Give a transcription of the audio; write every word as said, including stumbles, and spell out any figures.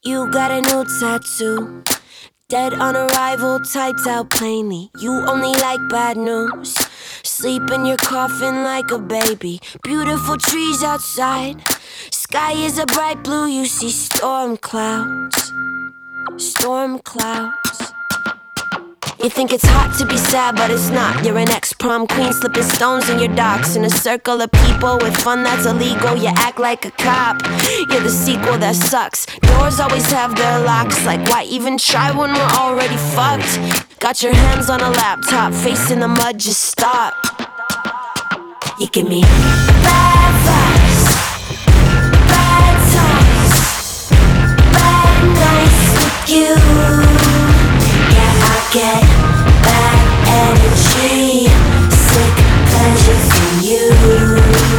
You got a new tattoo, dead on arrival, typed out plainly. You only like bad news. Sleep in your coffin like a baby. Beautiful trees outside. Sky is a bright blue. You see storm clouds. Storm clouds. You think it's hot to be sad, but it's not. You're an ex-prom queen, slipping stones in your docks. In a circle of people with fun that's illegal, you act like a cop. You're the sequel that sucks. Doors always have their locks. Like, why even try when we're already fucked? Got your hands on a laptop, face in the mud, just stop. You give me bad